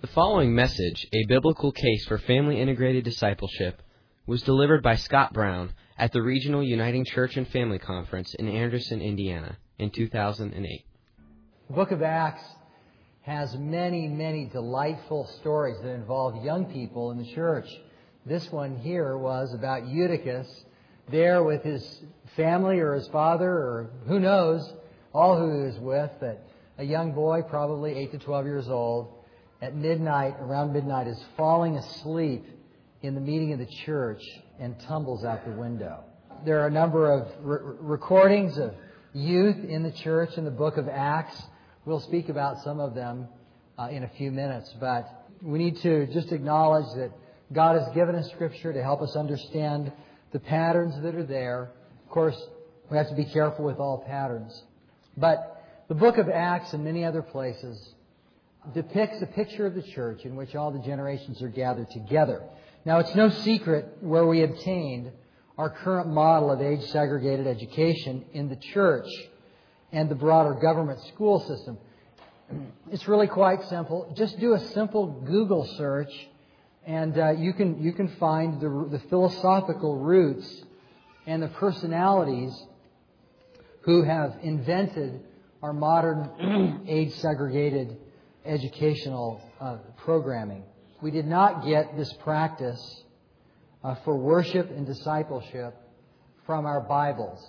following message, A Biblical Case for Family Integrated Discipleship, was delivered by Scott Brown at the Regional Uniting Church and Family Conference in Anderson, Indiana, in 2008. The book of Acts has many, many delightful stories that involve young people in the church. This one here was about Eutychus, there with his family or his father or who knows, all who he was with, but a young boy, probably 8 to 12 years old, at midnight, around midnight, is falling asleep in the meeting of the church and tumbles out the window. There are a number of recordings of youth in the church in the book of Acts. We'll speak about some of them in a few minutes, but we need to just acknowledge that God has given us Scripture to help us understand the patterns that are there. Of course, we have to be careful with all patterns. But the book of Acts and many other places depicts a picture of the church in which all the generations are gathered together. Now, it's no secret where we obtained our current model of age-segregated education in the church and the broader government school system. It's really quite simple. Just do a simple Google search, and you can find the philosophical roots and the personalities who have invented our modern age-segregated educational programming. We did not get this practice for worship and discipleship from our Bibles.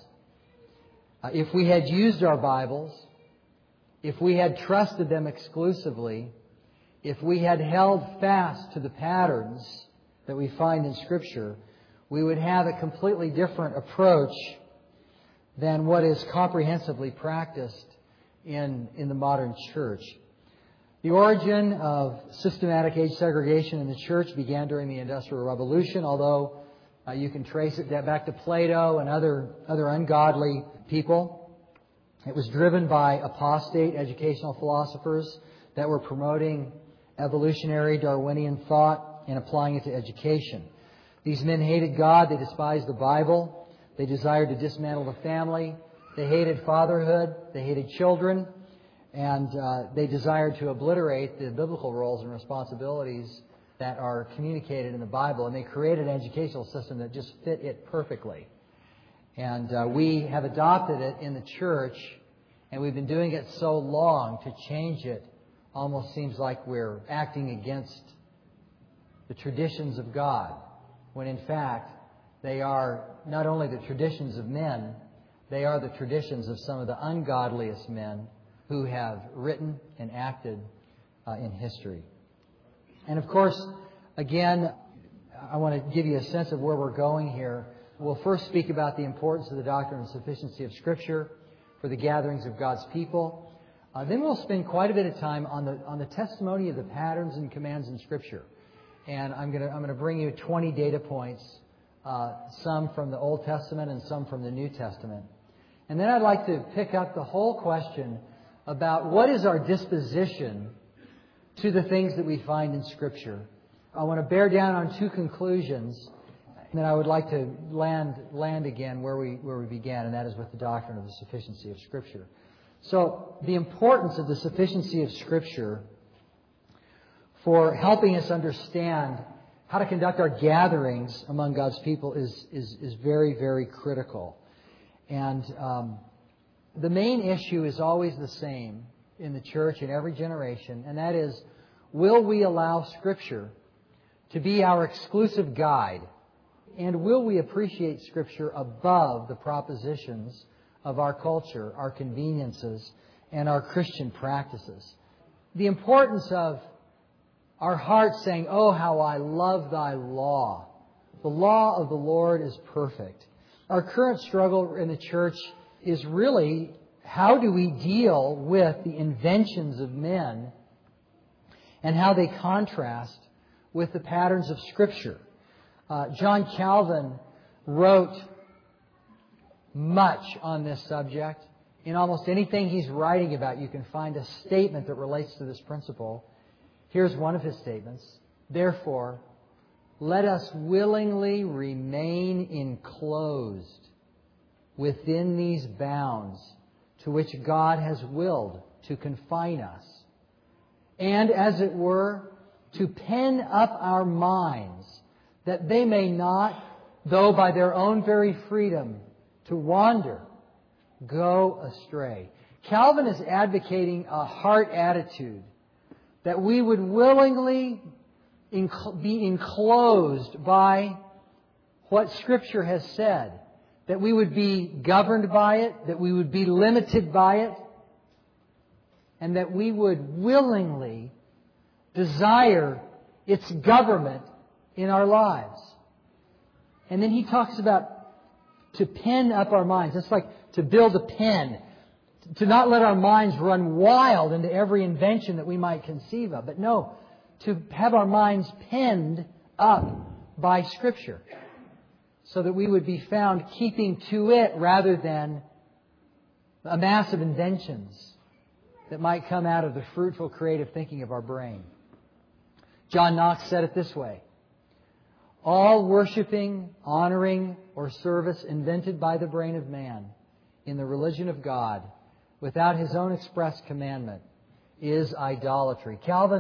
If we had used our Bibles, if we had trusted them exclusively, if we had held fast to the patterns that we find in Scripture, we would have a completely different approach than what is comprehensively practiced in the modern church. The origin of systematic age segregation in the church began during the Industrial Revolution, although you can trace it back to Plato and other ungodly people. It was driven by apostate educational philosophers that were promoting evolutionary Darwinian thought and applying it to education. These men hated God. They despised the Bible. They desired to dismantle the family. They hated fatherhood. They hated children. And they desired to obliterate the biblical roles and responsibilities that are communicated in the Bible. And they created an educational system that just fit it perfectly. And we have adopted it in the church, and we've been doing it so long, to change it almost seems like we're acting against the traditions of God, when in fact they are not only the traditions of men, they are the traditions of some of the ungodliest men who have written and acted in history. And of course, again, I want to give you a sense of where we're going here. We'll first speak about the importance of the doctrine and sufficiency of Scripture for the gatherings of God's people. Then we'll spend quite a bit of time on the testimony of the patterns and commands in Scripture. And I'm going to bring you 20 data points, some from the Old Testament and some from the New Testament. And then I'd like to pick up the whole question about what is our disposition to the things that we find in Scripture. I want to bear down on two conclusions, and then I would like to land again where we began, and that is with the doctrine of the sufficiency of Scripture. So, the importance of the sufficiency of Scripture for helping us understand how to conduct our gatherings among God's people is very, very critical. And the main issue is always the same in the church in every generation, and that is, will we allow Scripture to be our exclusive guide? And will we appreciate Scripture above the propositions of our culture, our conveniences, and our Christian practices? The importance of our hearts saying, "Oh, how I love thy law. The law of the Lord is perfect." Our current struggle in the church is really, how do we deal with the inventions of men and how they contrast with the patterns of Scripture? John Calvin wrote much on this subject. In almost anything he's writing about, you can find a statement that relates to this principle. Here's one of his statements. "Therefore, let us willingly remain enclosed within these bounds to which God has willed to confine us, and, as it were, to pen up our minds, that they may not, though by their own very freedom to wander, go astray. Calvin is advocating a heart attitude that we would willingly be enclosed by what Scripture has said, that we would be governed by it, that we would be limited by it, and that we would willingly desire its government in our lives. And then he talks about to pen up our minds. It's like to build a pen, to not let our minds run wild into every invention that we might conceive of. But no, to have our minds penned up by Scripture, so that we would be found keeping to it rather than a mass of inventions that might come out of the fruitful creative thinking of our brain. John Knox said it this way: all worshiping, honoring, or service invented by the brain of man in the religion of God without His own express commandment is idolatry.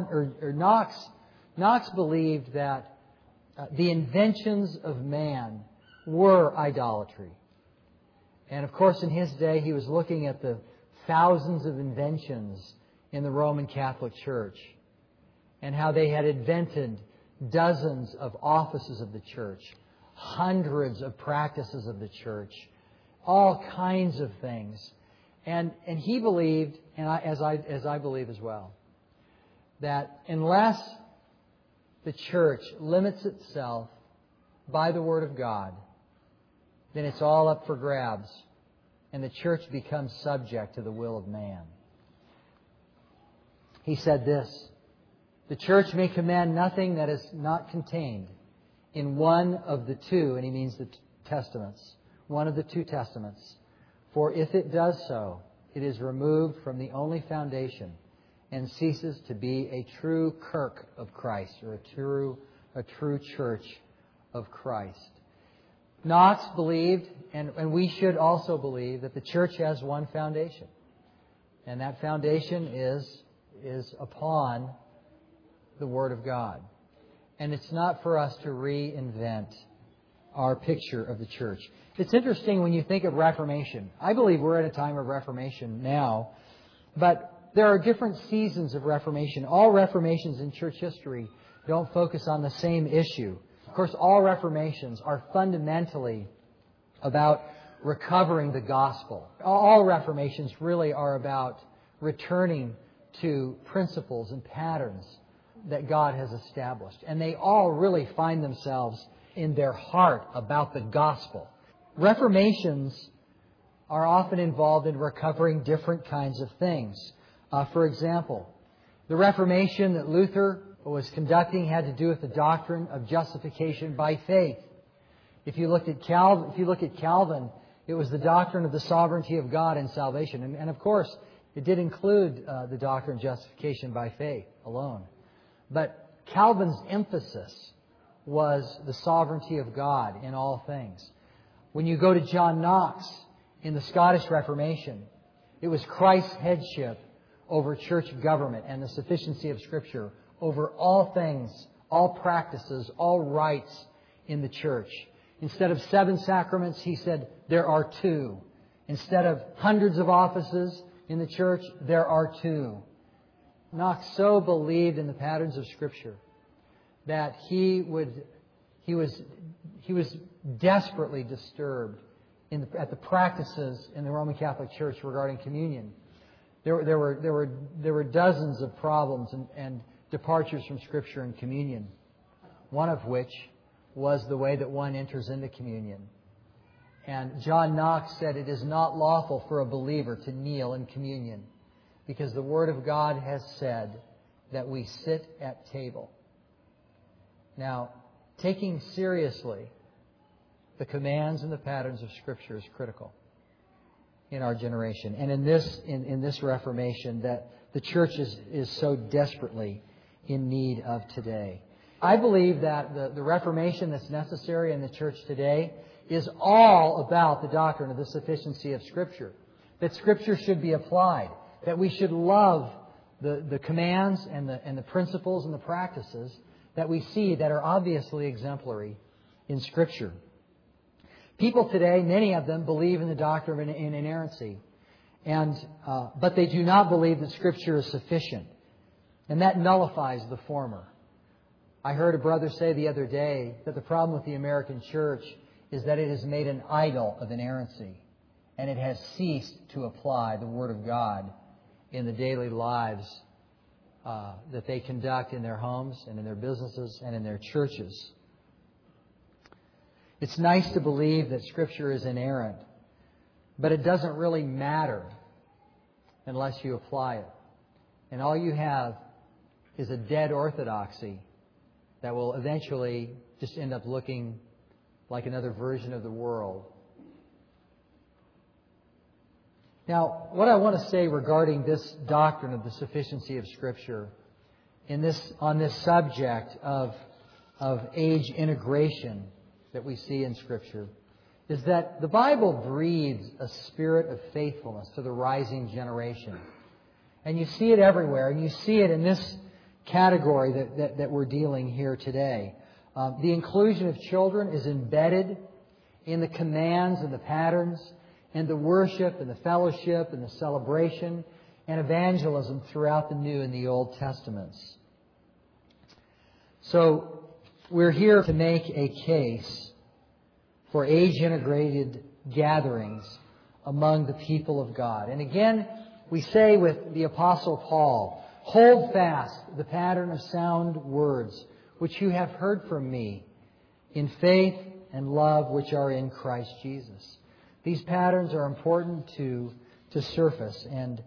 Knox believed that the inventions of man were idolatry. And of course, in his day, he was looking at the thousands of inventions in the Roman Catholic Church and how they had invented dozens of offices of the church, hundreds of practices of the church, all kinds of things. And he believed, and as I believe as well, that unless the church limits itself by the Word of God, then it's all up for grabs, and the church becomes subject to the will of man. He said this: the church may command nothing that is not contained in one of the two, and he means the testaments, one of the two testaments. For if it does so, it is removed from the only foundation and ceases to be a true kirk of Christ, or a true church of Christ. Knox believed, and we should also believe, that the church has one foundation. And that foundation is upon the Word of God. And it's not for us to reinvent our picture of the church. It's interesting when you think of Reformation. I believe we're at a time of Reformation now, but there are different seasons of Reformation. All Reformations in church history don't focus on the same issue. Of course, all Reformations are fundamentally about recovering the gospel. All Reformations really are about returning to principles and patterns that God has established. And they all really find themselves in their heart about the gospel. Reformations are often involved in recovering different kinds of things. For example, the Reformation that Luther was conducting had to do with the doctrine of justification by faith. If you look at Calvin, it was the doctrine of the sovereignty of God in salvation. And of course, it did include the doctrine of justification by faith alone. But Calvin's emphasis was the sovereignty of God in all things. When you go to John Knox in the Scottish Reformation, it was Christ's headship over church government and the sufficiency of Scripture over all things, all practices, all rites in the church. Instead of 7 sacraments, he said, there are 2. Instead of hundreds of offices in the church, there are 2. Knox so believed in the patterns of Scripture that he was desperately disturbed at the practices in the Roman Catholic Church regarding communion. There were dozens of problems and departures from Scripture in communion, one of which was the way that one enters into communion. And John Knox said it is not lawful for a believer to kneel in communion because the Word of God has said that we sit at table. Now, taking seriously the commands and the patterns of Scripture is critical in our generation. And in this Reformation that the church is so desperately in need of today. I believe that the Reformation that's necessary in the church today is all about the doctrine of the sufficiency of Scripture. That Scripture should be applied. That we should love the commands and the principles and the practices that we see that are obviously exemplary in Scripture. People today, many of them, believe in the doctrine of inerrancy, but they do not believe that Scripture is sufficient, and that nullifies the former. I heard a brother say the other day that the problem with the American church is that it has made an idol of inerrancy, and it has ceased to apply the Word of God in the daily lives that they conduct in their homes and in their businesses and in their churches. It's nice to believe that Scripture is inerrant, but it doesn't really matter unless you apply it. And all you have is a dead orthodoxy that will eventually just end up looking like another version of the world. Now, what I want to say regarding this doctrine of the sufficiency of Scripture on this subject of age integration that we see in Scripture is that the Bible breathes a spirit of faithfulness to the rising generation. And you see it everywhere, and you see it in this category that we're dealing here today. The inclusion of children is embedded in the commands and the patterns and the worship and the fellowship and the celebration and evangelism throughout the New and the Old Testaments. So we're here to make a case for age-integrated gatherings among the people of God. And again, we say with the Apostle Paul, "Hold fast the pattern of sound words, which you have heard from me, in faith and love which are in Christ Jesus." These patterns are important to surface, and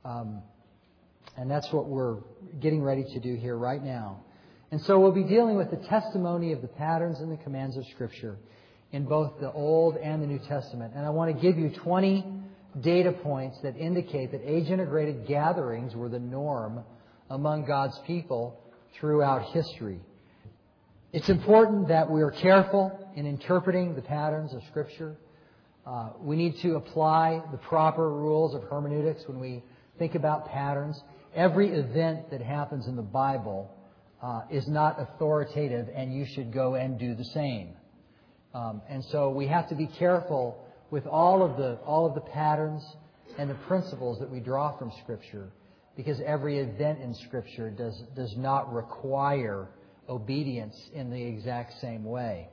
that's what we're getting ready to do here right now. And so we'll be dealing with the testimony of the patterns and the commands of Scripture in both the Old and the New Testament. And I want to give you 20 data points that indicate that age-integrated gatherings were the norm among God's people throughout history. It's important that we are careful in interpreting the patterns of Scripture. We need to apply the proper rules of hermeneutics when we think about patterns. Every event that happens in the Bible is not authoritative, and you should go and do the same. And so we have to be careful with all of the patterns and the principles that we draw from Scripture, because every event in Scripture does not require obedience in the exact same way.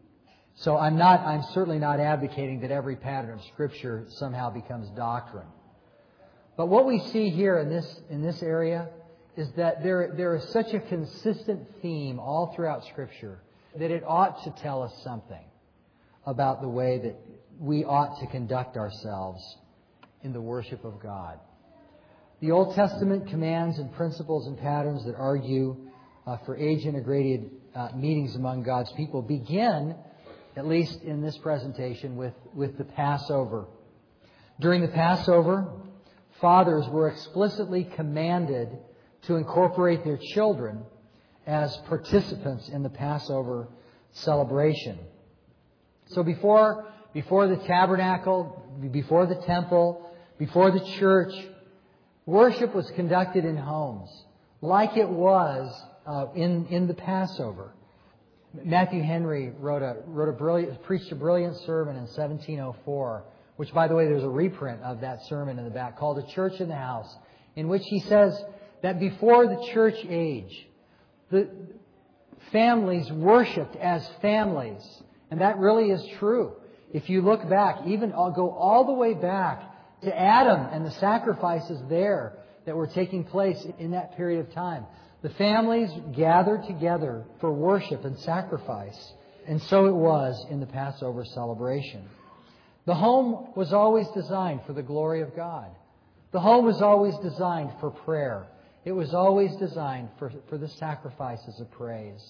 So I'm certainly not advocating that every pattern of Scripture somehow becomes doctrine. But what we see here in this area is that there is such a consistent theme all throughout Scripture that it ought to tell us something about the way that we ought to conduct ourselves in the worship of God. The Old Testament commands and principles and patterns that argue for age-integrated meetings among God's people begin, at least in this presentation, with the Passover. During the Passover, fathers were explicitly commanded to incorporate their children as participants in the Passover celebration. So before the tabernacle, before the temple, before the church, worship was conducted in homes, like it was in the Passover. Matthew Henry preached a brilliant sermon in 1704, which, by the way, there's a reprint of that sermon in the back, called "A Church in the House," in which he says that before the church age, the families worshipped as families. And that really is true. If you look back, go all the way back to Adam and the sacrifices there that were taking place in that period of time. The families gathered together for worship and sacrifice. And so it was in the Passover celebration. The home was always designed for the glory of God. The home was always designed for prayer. It was always designed for the sacrifices of praise.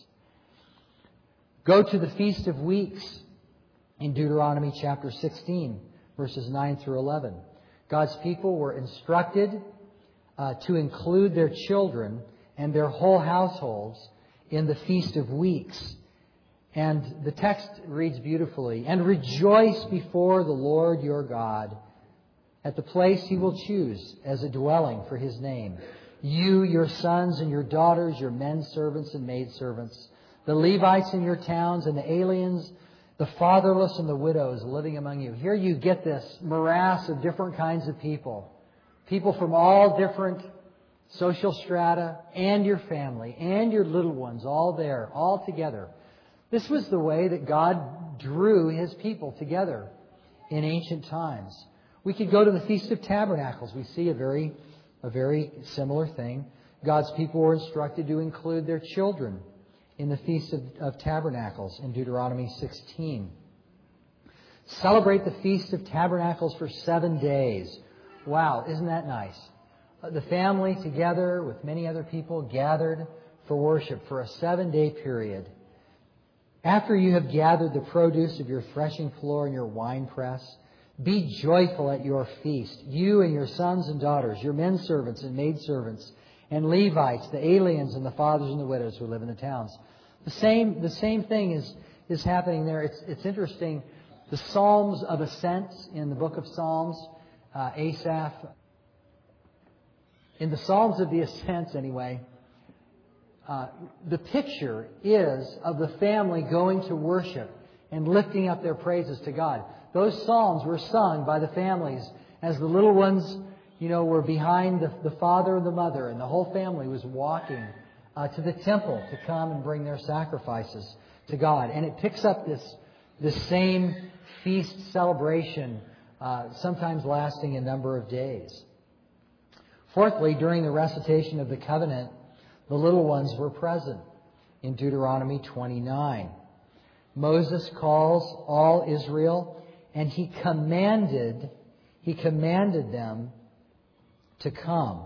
Go to the Feast of Weeks in Deuteronomy chapter 16, verses 9 through 11. God's people were instructed to include their children and their whole households in the Feast of Weeks. And the text reads beautifully, "And rejoice before the Lord your God at the place He will choose as a dwelling for His name. You, your sons and your daughters, your men servants and maidservants, the Levites in your towns and the aliens, the fatherless and the widows living among you. Here you get this morass of different kinds of people. People from all different social strata, and your family, and your little ones, all there, all together. This was the way that God drew His people together in ancient times. We could go to the Feast of Tabernacles. We see a very similar thing. God's people were instructed to include their children in the Feast of Tabernacles in Deuteronomy 16. Celebrate the Feast of Tabernacles for 7 days. Wow, isn't that nice? The family together with many other people gathered for worship for a 7-day period. After you have gathered the produce of your threshing floor and your winepress, be joyful at your feast, you and your sons and daughters, your men servants and maidservants, and Levites, the aliens and the fathers and the widows who live in the towns. The same thing is happening there. It's interesting. The Psalms of Ascent in the book of Psalms, Asaph. In the Psalms of the Ascents, anyway, the picture is of the family going to worship and lifting up their praises to God. Those psalms were sung by the families as the little ones, were behind the father and the mother, and the whole family was walking to the temple to come and bring their sacrifices to God. And it picks up this same feast celebration, sometimes lasting a number of days. Fourthly, during the recitation of the covenant, the little ones were present in Deuteronomy 29. Moses calls all Israel, and he commanded them to come.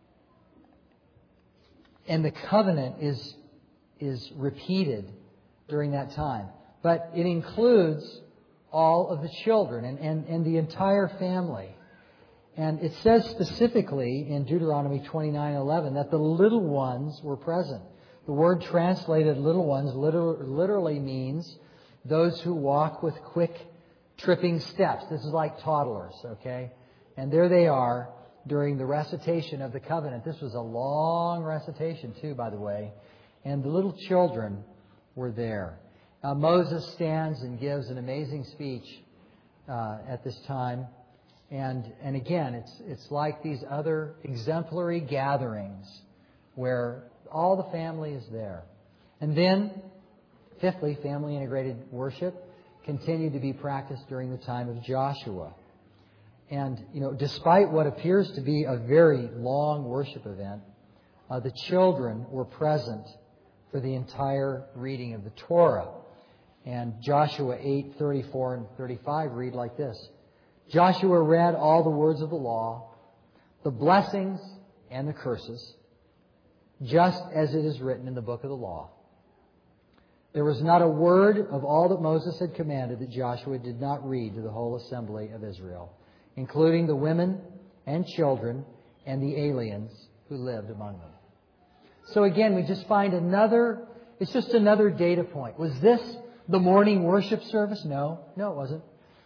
And the covenant is repeated during that time. But it includes all of the children and the entire family. And it says specifically in Deuteronomy 29:11 that the little ones were present. The word translated little ones literally means those who walk with quick tripping steps. This is like toddlers, okay? And there they are during the recitation of the covenant. This was a long recitation too, by the way. And the little children were there. Moses stands and gives an amazing speech at this time. And again, it's like these other exemplary gatherings where all the family is there. And then, fifthly, family integrated worship continued to be practiced during the time of Joshua. And, despite what appears to be a very long worship event, the children were present for the entire reading of the Torah. And Joshua 8:34 and 35 read like this. Joshua read all the words of the law, the blessings and the curses, just as it is written in the book of the law. There was not a word of all that Moses had commanded that Joshua did not read to the whole assembly of Israel, including the women and children and the aliens who lived among them. So again, we just find it's just another data point. Was this the morning worship service? No, it wasn't.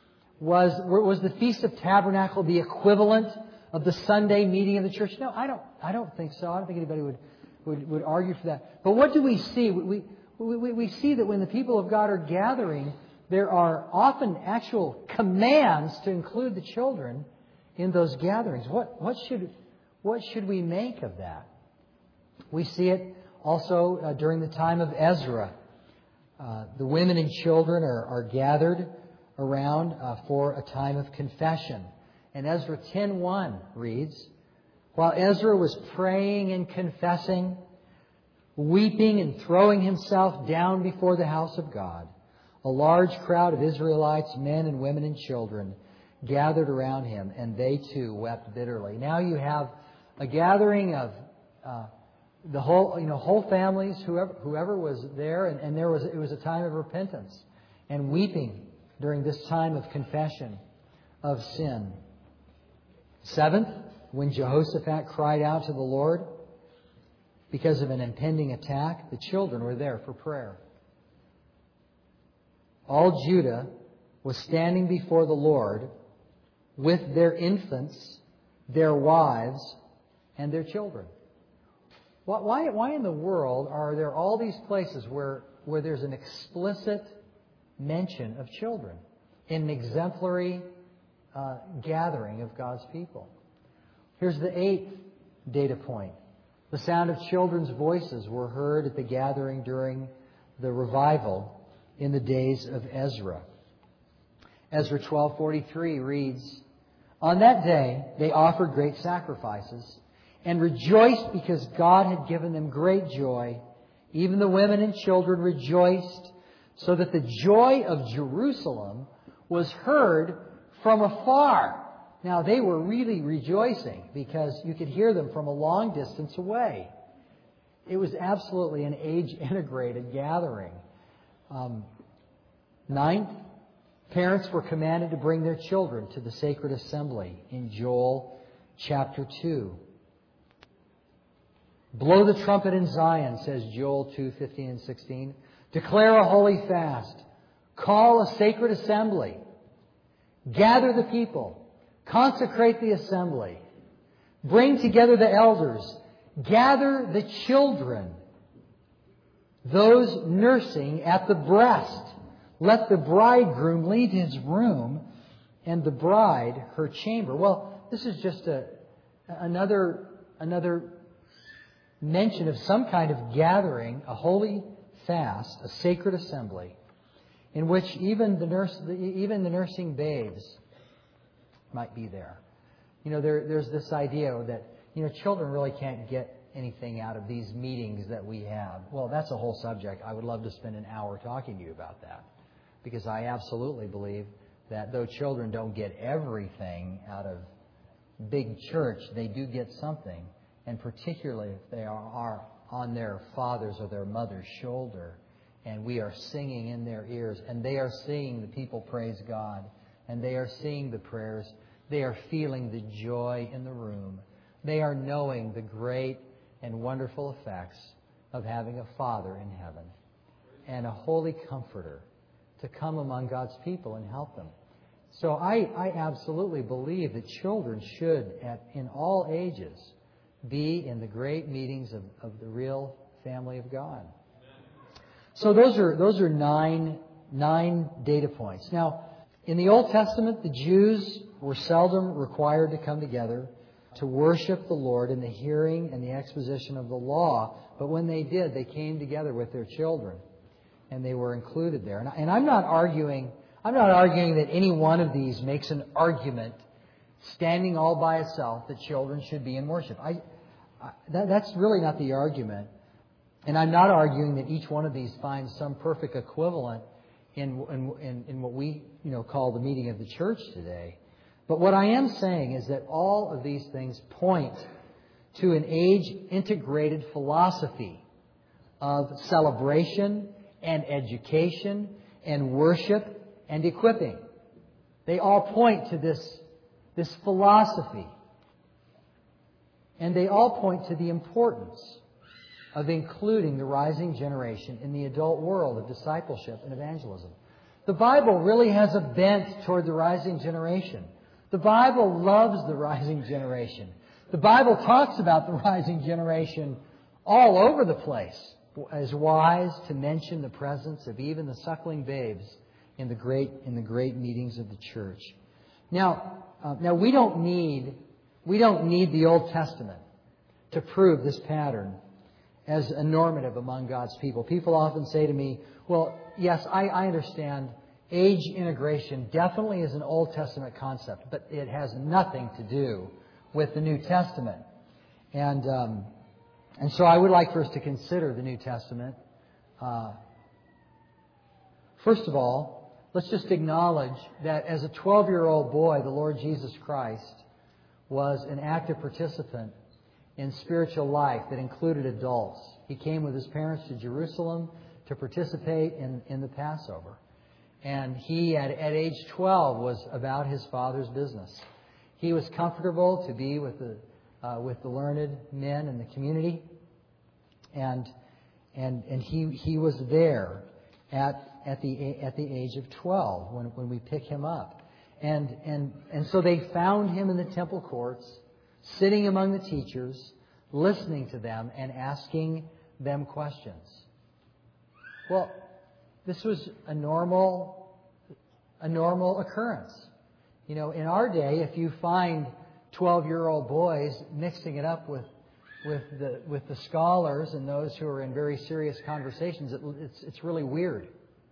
Was the Feast of Tabernacle the equivalent of the Sunday meeting of the church? No, I don't think so. I don't think anybody would argue for that. But what do we see? We see that when the people of God are gathering, there are often actual commands to include the children in those gatherings. What should we make of that? We see it also during the time of Ezra. The women and children are gathered around for a time of confession. And Ezra 10:1 reads, while Ezra was praying and confessing, weeping and throwing himself down before the house of God, a large crowd of Israelites, men and women and children, gathered around him, and they too wept bitterly. Now you have a gathering of the whole families, whoever was there, and it was a time of repentance and weeping during this time of confession of sin. Seventh, when Jehoshaphat cried out to the Lord because of an impending attack, the children were there for prayer. All Judah was standing before the Lord with their infants, their wives, and their children. Why in the world are there all these places where there's an explicit mention of children in an exemplary gathering of God's people? Here's the 8th data point. The sound of children's voices were heard at the gathering during the revival in the days of Ezra. Ezra 12:43 reads, "On that day they offered great sacrifices and rejoiced because God had given them great joy. Even the women and children rejoiced, so that the joy of Jerusalem was heard from afar." Now, they were really rejoicing because you could hear them from a long distance away. It was absolutely an age-integrated gathering. 9th, parents were commanded to bring their children to the sacred assembly in Joel chapter 2. "Blow the trumpet in Zion," says Joel 2:15 and 16. "Declare a holy fast. Call a sacred assembly. Gather the people. Consecrate the assembly. Bring together the elders. Gather the children, those nursing at the breast. Let the bridegroom leave his room and the bride her chamber." Well, this is just another mention of some kind of gathering, a holy fast, a sacred assembly, in which even the nursing babes might be there. There's this idea that children really can't get anything out of these meetings that we have. Well, that's a whole subject. I would love to spend an hour talking to you about that, because I absolutely believe that though children don't get everything out of big church, they do get something, and particularly if they are on their father's or their mother's shoulder, and we are singing in their ears, and they are seeing the people praise God, and they are seeing the prayers. They are feeling the joy in the room. They are knowing the great and wonderful effects of having a Father in heaven and a holy Comforter to come among God's people and help them. So I absolutely believe that children should, in all ages, be in the great meetings of the real family of God. So those are nine data points. Now, in the Old Testament, the Jews were seldom required to come together to worship the Lord in the hearing and the exposition of the law. But when they did, they came together with their children, and they were included there. And I'm not arguing that any one of these makes an argument standing all by itself that children should be in worship. That's really not the argument. And I'm not arguing that each one of these finds some perfect equivalent in what we call the meeting of the church today. But what I am saying is that all of these things point to an age-integrated philosophy of celebration and education and worship and equipping. They all point to this philosophy. And they all point to the importance of including the rising generation in the adult world of discipleship and evangelism. The Bible really has a bent toward the rising generation. The Bible loves the rising generation. The Bible talks about the rising generation all over the place. As wise to mention the presence of even the suckling babes in the great meetings of the church. Now we don't need the Old Testament to prove this pattern as a normative among God's people. People often say to me, well, yes, I understand age integration definitely is an Old Testament concept, but it has nothing to do with the New Testament. And so I would like for us to consider the New Testament. First of all, let's just acknowledge that as a 12-year-old boy, the Lord Jesus Christ was an active participant in spiritual life that included adults. He came with his parents to Jerusalem to participate in the Passover. And he, at age 12, was about his Father's business. He was comfortable to be with the learned men in the community. And he was there at the age of 12 when we pick him up. And so they found him in the temple courts, sitting among the teachers, listening to them and asking them questions. Well, this was a normal occurrence. You know, in our day, if you find 12-year-old boys mixing it up with the scholars and those who are in very serious conversations, it's really weird.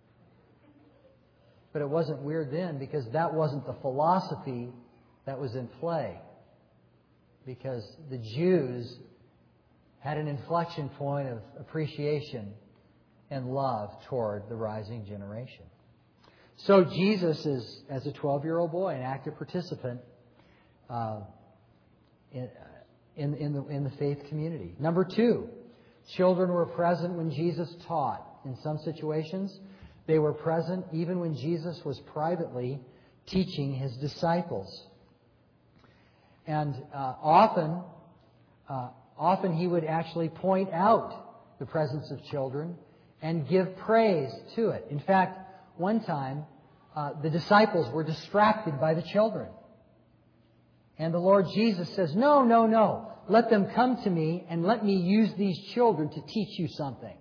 But it wasn't weird then because that wasn't the philosophy that was in play. Because the Jews had an inflection point of appreciation and love toward the rising generation. So Jesus is, as a 12-year-old boy, an active participant in the faith community. Number 2, children were present when Jesus taught. In some situations, they were present even when Jesus was privately teaching His disciples. And often He would actually point out the presence of children and give praise to it. In fact, one time, the disciples were distracted by the children. And the Lord Jesus says, No. Let them come to me and let me use these children to teach you something.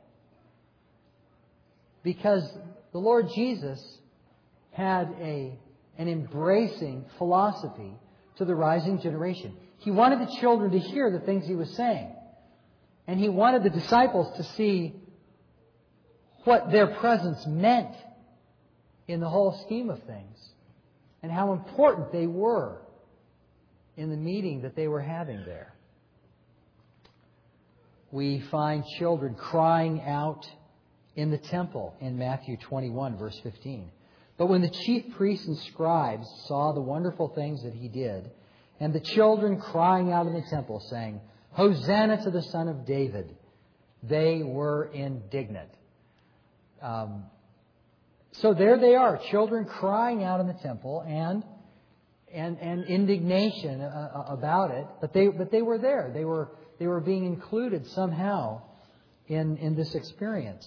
Because the Lord Jesus had an embracing philosophy to the rising generation. He wanted the children to hear the things He was saying. And He wanted the disciples to see what their presence meant in the whole scheme of things and how important they were in the meeting that they were having there. We find children crying out in the temple in Matthew 21, verse 15. But when the chief priests and scribes saw the wonderful things that He did, and the children crying out in the temple, saying, Hosanna to the Son of David, they were indignant. So there they are, children crying out in the temple and indignation about it. But they were there. They were being included somehow in this experience.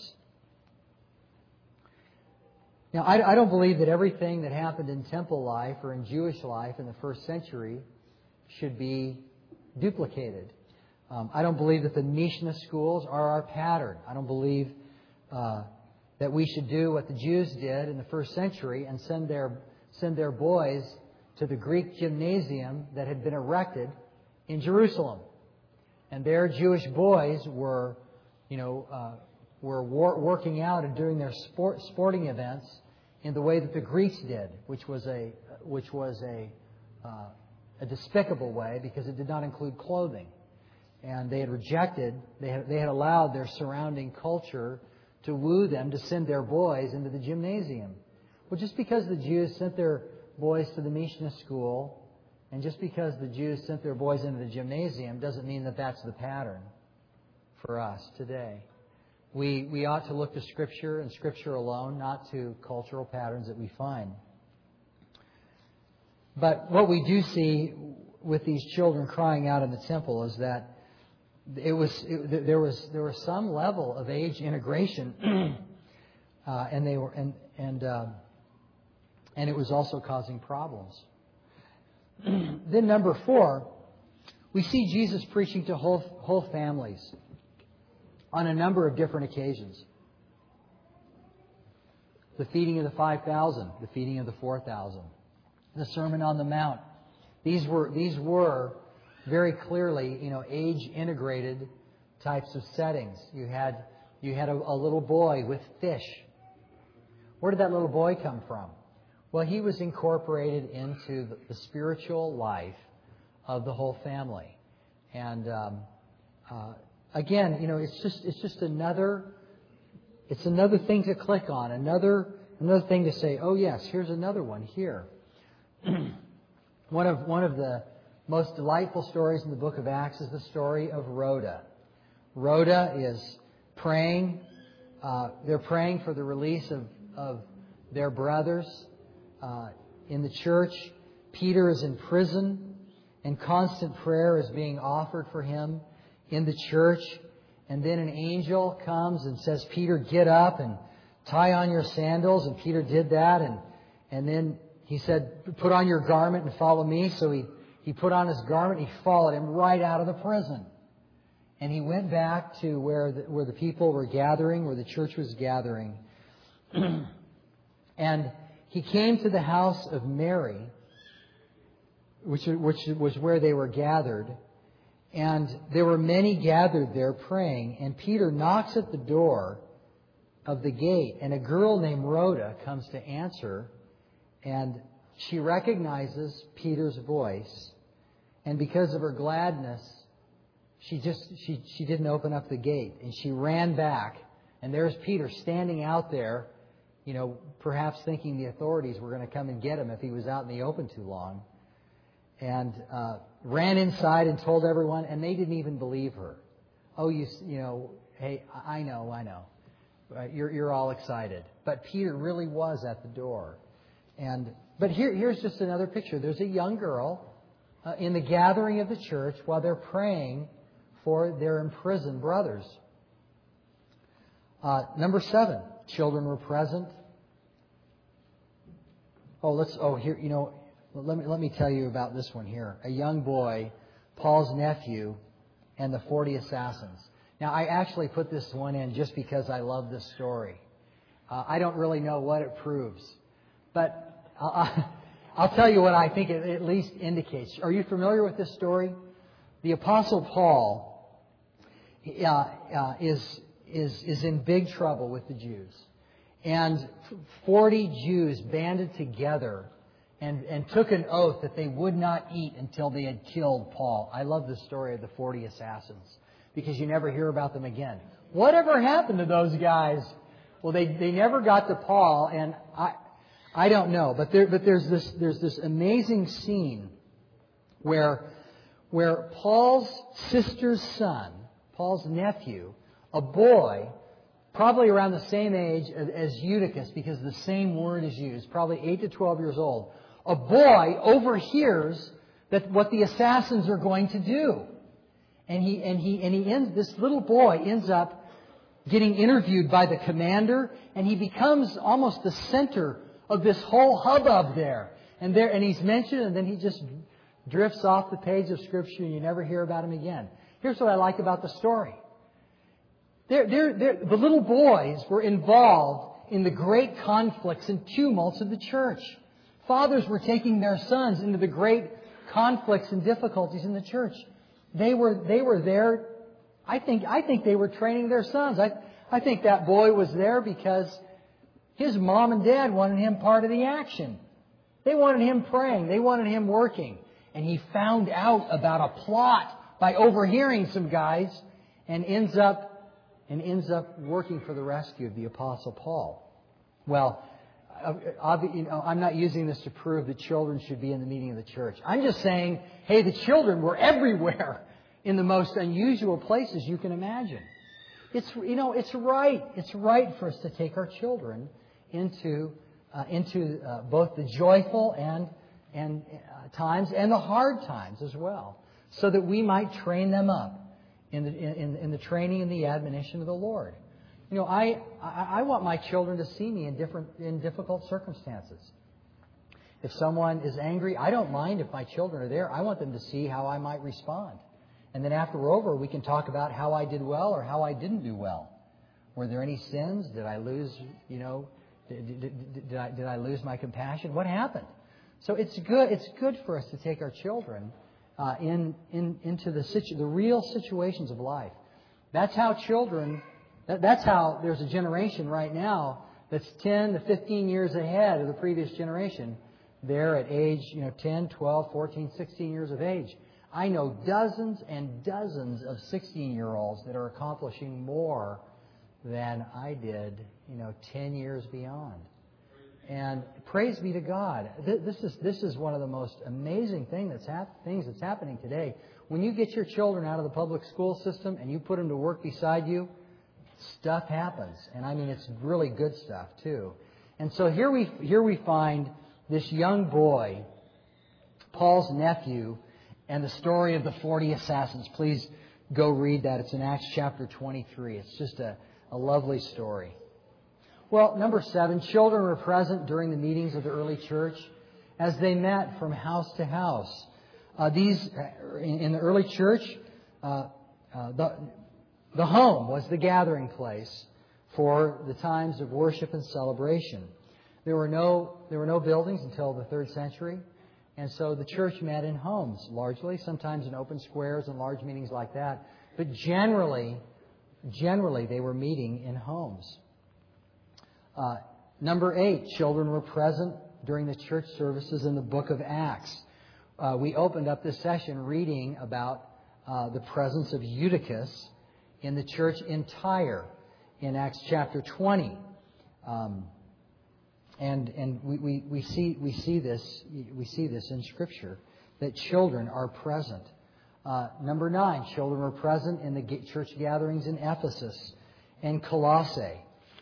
Now, I don't believe that everything that happened in temple life or in Jewish life in the first century should be duplicated. I don't believe that the Mishnah schools are our pattern. I don't believe that we should do what the Jews did in the first century and send their boys to the Greek gymnasium that had been erected in Jerusalem. And their Jewish boys were working out and doing their sporting events in the way that the Greeks did, which was a despicable way because it did not include clothing. And they had allowed their surrounding culture to woo them to send their boys into the gymnasium. Well, just because the Jews sent their boys to the Mishnah school, and just because the Jews sent their boys into the gymnasium, doesn't mean that that's the pattern for us today. We ought to look to Scripture and Scripture alone, not to cultural patterns that we find. But what we do see with these children crying out in the temple is that there was some level of age integration, and it was also causing problems. Then number 4, we see Jesus preaching to whole families on a number of different occasions. The feeding of the 5,000, the feeding of the 4,000, the Sermon on the Mount. These were very clearly, age-integrated types of settings. You had a little boy with fish. Where did that little boy come from? Well, he was incorporated into the spiritual life of the whole family. And again, it's just another thing to click on, another thing to say, oh yes, here's another one here. One of the most delightful stories in the book of Acts is the story of Rhoda. Rhoda is praying. They're praying for the release of their brothers in the church. Peter is in prison, and constant prayer is being offered for him in the church. And then an angel comes and says, Peter, get up and tie on your sandals. And Peter did that. And then he said, put on your garment and follow me. So he put on his garment and he followed him right out of the prison. And he went back to where the people were gathering, where the church was gathering. And he came to the house of Mary, which was where they were gathered. And there were many gathered there praying. And Peter knocks at the door of the gate. And a girl named Rhoda comes to answer. And she recognizes Peter's voice. And because of her gladness, she didn't open up the gate. And she ran back. And there's Peter standing out there, perhaps thinking the authorities were going to come and get him if he was out in the open too long. And ran inside and told everyone, and they didn't even believe her. Oh, hey, I know. You're all excited. But Peter really was at the door. But here's just another picture. There's a young girl in the gathering of the church while they're praying for their imprisoned brothers. Number 7, children were present. Let me tell you about this one here. A young boy, Paul's nephew, and the 40 assassins. Now, I actually put this one in just because I love this story. I don't really know what it proves, but I'll tell you what I think it at least indicates. Are you familiar with this story? The Apostle Paul is in big trouble with the Jews. And 40 Jews banded together and took an oath that they would not eat until they had killed Paul. I love the story of the 40 assassins because you never hear about them again. Whatever happened to those guys? Well, they never got to Paul, and I don't know. But there's this amazing scene where Paul's sister's son, Paul's nephew, a boy, probably around the same age as Eutychus, because the same word is used, probably 8 to 12 years old. A boy overhears that what the assassins are going to do, this little boy ends up getting interviewed by the commander, and he becomes almost the center of this whole hubbub there. And he's mentioned, and then he just drifts off the page of Scripture, and you never hear about him again. Here's what I like about the story. The little boys were involved in the great conflicts and tumults of the church. Fathers were taking their sons into the great conflicts and difficulties in the church. They were there. I think they were training their sons. I think that boy was there because his mom and dad wanted him part of the action. They wanted him praying. They wanted him working. And he found out about a plot by overhearing some guys and ends up working for the rescue of the Apostle Paul. Well, I'm not using this to prove that children should be in the meeting of the church. I'm just saying, hey, the children were everywhere in the most unusual places you can imagine. It's right. It's right for us to take our children into both the joyful and times and the hard times as well, so that we might train them up in the training and the admonition of the Lord. I want my children to see me in difficult circumstances. If someone is angry, I don't mind if my children are there. I want them to see how I might respond. And then after we're over, we can talk about how I did well or how I didn't do well. Were there any sins? Did I lose, did I lose my compassion? What happened? So it's good. It's good for us to take our children into the real situations of life. That's how children. That's how there's a generation right now that's 10 to 15 years ahead of the previous generation. They're at age 10, 12, 14, 16 years of age. I know dozens and dozens of 16-year-olds that are accomplishing more than I did 10 years beyond. And praise be to God. This is one of the most amazing things that's happening today. When you get your children out of the public school system and you put them to work beside you, stuff happens. And I mean, it's really good stuff too. And so here we find this young boy, Paul's nephew, and the story of the 40 assassins. Please go read that. It's in Acts chapter 23. It's just a lovely story. Well, number 7, children were present during the meetings of the early church as they met from house to house. In the early church, the home was the gathering place for the times of worship and celebration. There were no buildings until the 3rd century, and so the church met in homes largely, sometimes in open squares and large meetings like that. But generally they were meeting in homes. Number 8, children were present during the church services in the book of Acts. We opened up this session reading about the presence of Eutychus in the church in Tyre in Acts chapter 20. And we see this in Scripture, that children are present. Number 9, children were present in the church gatherings in Ephesus and Colossae.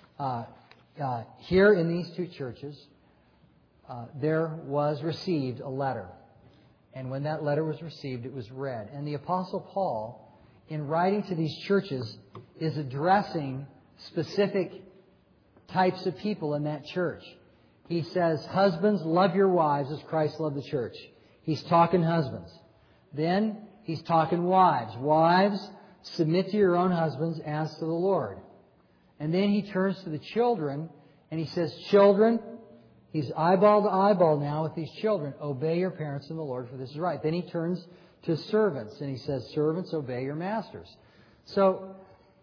Here in these two churches, there was received a letter. And when that letter was received, it was read. And the Apostle Paul, in writing to these churches, is addressing specific types of people in that church. He says, husbands, love your wives as Christ loved the church. He's talking husbands. Then he's talking wives. Wives, submit to your own husbands as to the Lord. And then he turns to the children and he says, children, he's eyeball to eyeball now with these children. Obey your parents in the Lord, for this is right. Then he turns to servants and he says, servants, obey your masters. So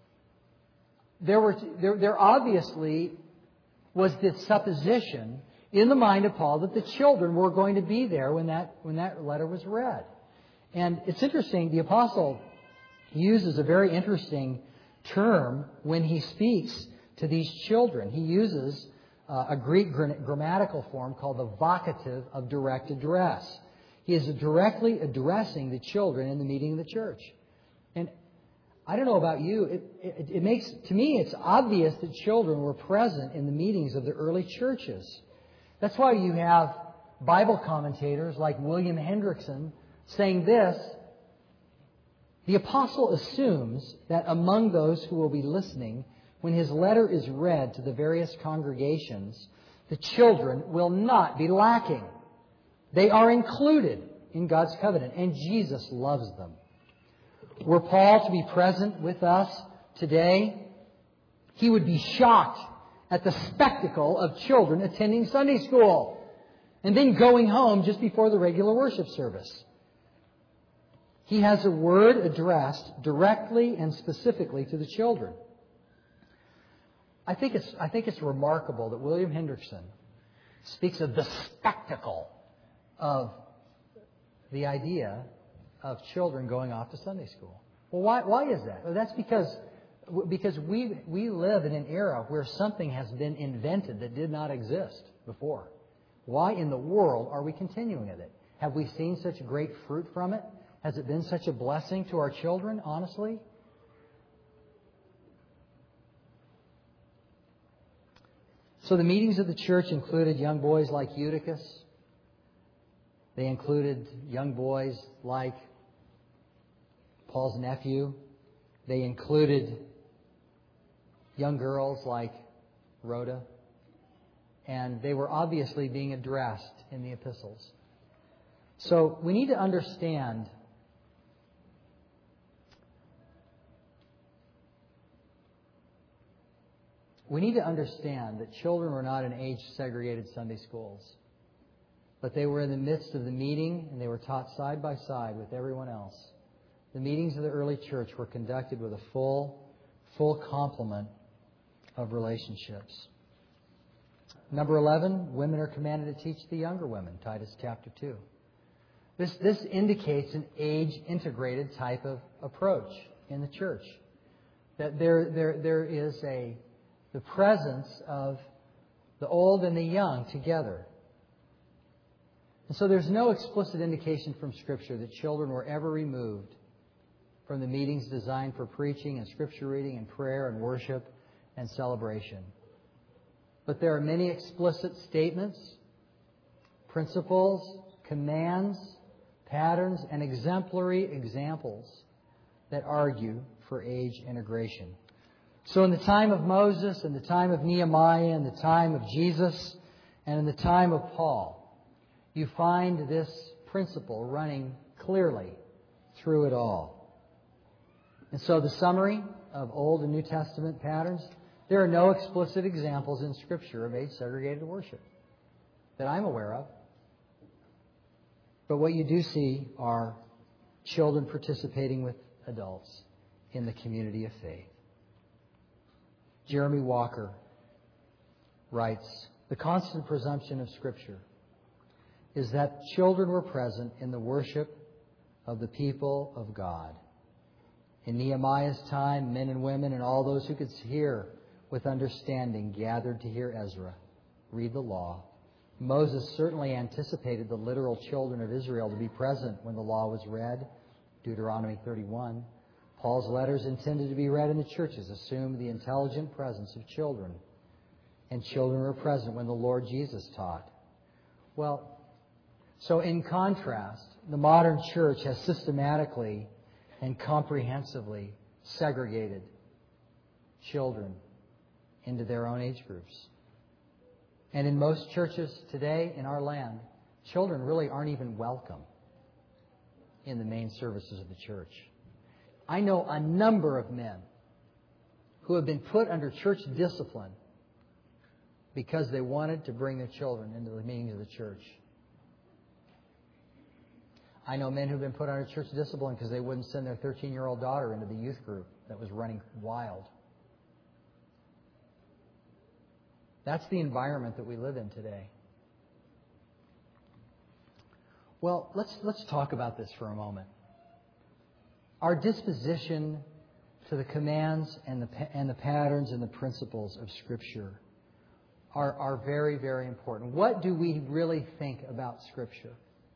there obviously was this supposition in the mind of Paul that the children were going to be there when that letter was read. And it's interesting, the apostle uses a very interesting term when he speaks to these children. He uses a Greek grammatical form called the vocative of direct address. He is directly addressing the children in the meeting of the church. And I don't know about you, it makes, to me, it's obvious that children were present in the meetings of the early churches. That's why you have Bible commentators like William Hendrickson saying this: the apostle assumes that among those who will be listening when his letter is read to the various congregations, the children will not be lacking. They are included in God's covenant, and Jesus loves them. Were Paul to be present with us today, he would be shocked at the spectacle of children attending Sunday school and then going home just before the regular worship service. He has a word addressed directly and specifically to the children. I think it's remarkable that William Hendrickson speaks of the spectacle of the idea of children going off to Sunday school. Well, why is that? Well, that's because we live in an era where something has been invented that did not exist before. Why in the world are we continuing with it? Have we seen such great fruit from it? Has it been such a blessing to our children, honestly? So the meetings of the church included young boys like Eutychus. They included young boys like Paul's nephew. They included young girls like Rhoda. And they were obviously being addressed in the epistles. So we need to understand that children were not in age-segregated Sunday schools, but they were in the midst of the meeting and they were taught side by side with everyone else. The meetings of the early church were conducted with a full complement of relationships. Number 11, women are commanded to teach the younger women, Titus chapter 2. This indicates an age-integrated type of approach in the church. That there is the presence of the old and the young together. And so there's no explicit indication from Scripture that children were ever removed from the meetings designed for preaching and Scripture reading and prayer and worship and celebration. But there are many explicit statements, principles, commands, patterns, and exemplary examples that argue for age integration. So in the time of Moses, in the time of Nehemiah, in the time of Jesus, and in the time of Paul, you find this principle running clearly through it all. And so the summary of Old and New Testament patterns, there are no explicit examples in Scripture of age-segregated worship that I'm aware of. But what you do see are children participating with adults in the community of faith. Jeremy Walker writes, "The constant presumption of Scripture is that children were present in the worship of the people of God. In Nehemiah's time, men and women and all those who could hear with understanding gathered to hear Ezra read the law. Moses certainly anticipated the literal children of Israel to be present when the law was read, Deuteronomy 31. Paul's letters intended to be read in the churches assumed the intelligent presence of children, and children were present when the Lord Jesus taught." Well, so in contrast, the modern church has systematically and comprehensively segregated children into their own age groups. And in most churches today in our land, children really aren't even welcome in the main services of the church. I know a number of men who have been put under church discipline because they wanted to bring their children into the meetings of the church. I know men who have been put under church discipline because they wouldn't send their 13-year-old daughter into the youth group that was running wild. That's the environment that we live in today. Well, let's talk about this for a moment. Our disposition to the commands and the patterns and the principles of Scripture are very, very important. What do we really think about Scripture?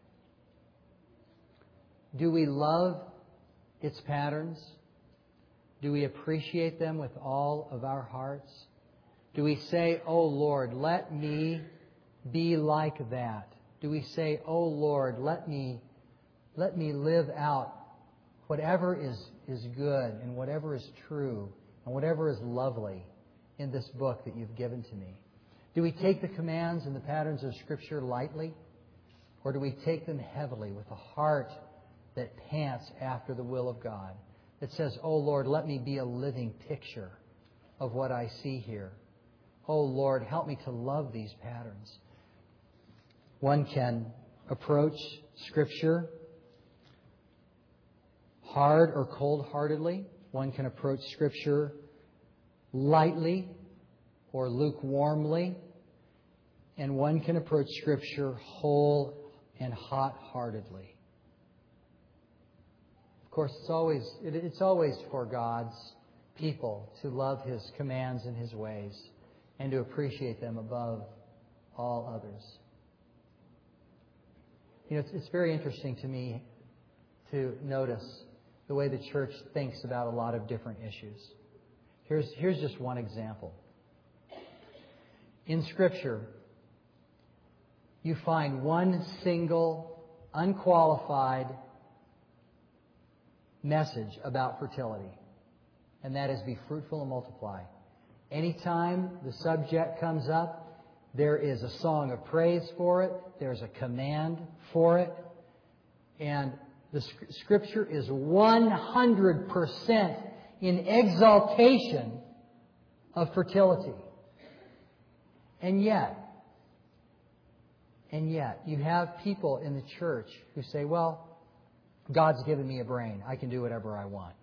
Do we love its patterns? Do we appreciate them with all of our hearts? Do we say, "Oh Lord, let me be like that"? Do we say, "Oh Lord, let me live out whatever is good and whatever is true and whatever is lovely in this book that you've given to me"? Do we take the commands and the patterns of Scripture lightly? Or do we take them heavily with a heart that pants after the will of God? That says, "Oh Lord, let me be a living picture of what I see here. Oh Lord, help me to love these patterns." One can approach Scripture hard or cold-heartedly. One can approach Scripture lightly or lukewarmly. And one can approach Scripture whole and hot-heartedly. Of course, it's always for God's people to love His commands and His ways and to appreciate them above all others. You know, it's very interesting to me to notice the way the church thinks about a lot of different issues. Here's just one example. In Scripture, you find one single, unqualified message about fertility, and that is be fruitful and multiply. Anytime the subject comes up, there is a song of praise for it, there's a command for it, and the Scripture is 100% in exaltation of fertility. And yet, you have people in the church who say, "Well, God's given me a brain. I can do whatever I want."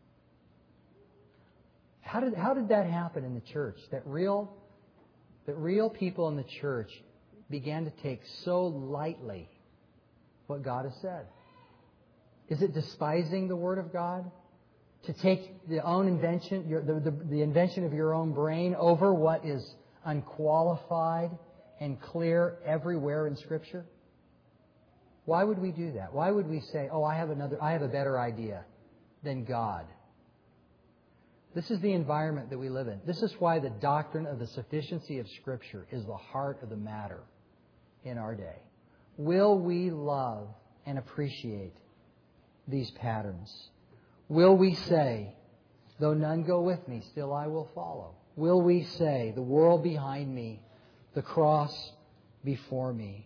How did that happen in the church? That real people in the church began to take so lightly what God has said. Is it despising the Word of God to take the own invention, the invention of your own brain over what is unqualified and clear everywhere in Scripture? Why would we do that? Why would we say, "Oh, I have a better idea than God"? This is the environment that we live in. This is why the doctrine of the sufficiency of Scripture is the heart of the matter in our day. Will we love and appreciate these patterns? Will we say, "Though none go with me, still I will follow"? Will we say, "The world behind me, the cross before me"?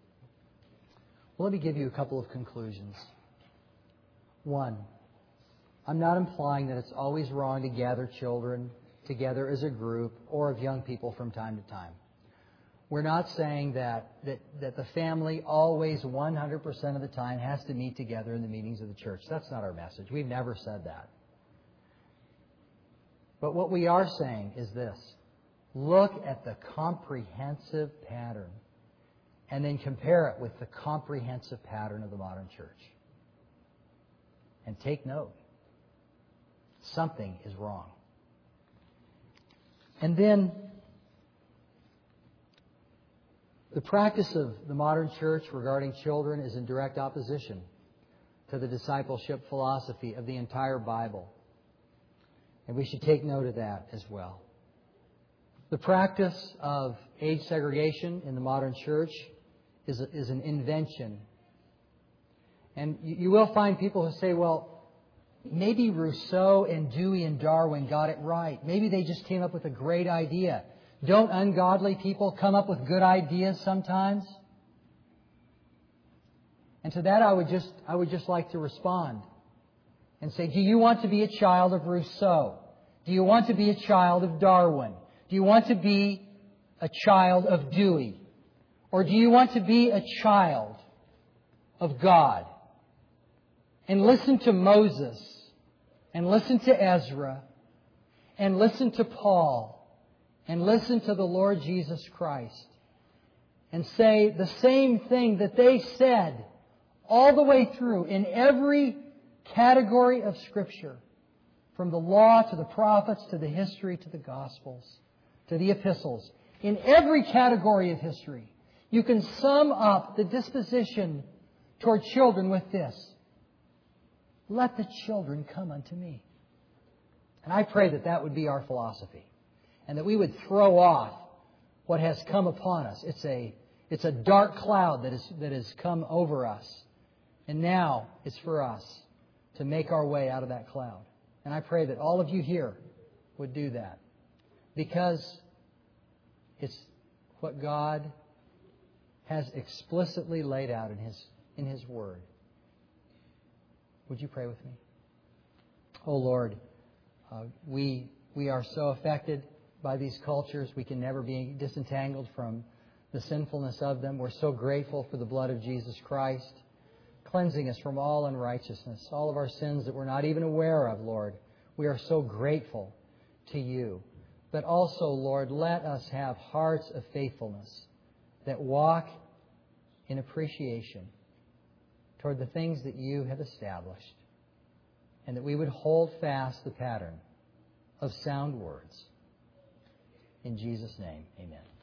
Well, let me give you a couple of conclusions. One, I'm not implying that it's always wrong to gather children together as a group or of young people from time to time. We're not saying that the family always 100% of the time has to meet together in the meetings of the church. That's not our message. We've never said that. But what we are saying is this. Look at the comprehensive pattern and then compare it with the comprehensive pattern of the modern church. And take note. Something is wrong. And then the practice of the modern church regarding children is in direct opposition to the discipleship philosophy of the entire Bible. And we should take note of that as well. The practice of age segregation in the modern church is an invention. And you will find people who say, well, maybe Rousseau and Dewey and Darwin got it right. Maybe they just came up with a great idea. Don't ungodly people come up with good ideas sometimes? And to that I would just like to respond and say, do you want to be a child of Rousseau? Do you want to be a child of Darwin? Do you want to be a child of Dewey? Or do you want to be a child of God? And listen to Moses, and listen to Ezra, and listen to Paul, and listen to the Lord Jesus Christ, and say the same thing that they said all the way through in every category of Scripture, from the law to the prophets to the history to the Gospels to the epistles. In every category of history, you can sum up the disposition toward children with this. Let the children come unto me. And I pray that that would be our philosophy. And that we would throw off what has come upon us. It's a dark cloud that has come over us. And now it's for us to make our way out of that cloud. And I pray that all of you here would do that. Because it's what God has explicitly laid out in His Word. Would you pray with me? Oh Lord, we are so affected by these cultures. We can never be disentangled from the sinfulness of them. We're so grateful for the blood of Jesus Christ, cleansing us from all unrighteousness, all of our sins that we're not even aware of, Lord. We are so grateful to You. But also, Lord, let us have hearts of faithfulness that walk in appreciation toward the things that You have established, and that we would hold fast the pattern of sound words. In Jesus' name, amen.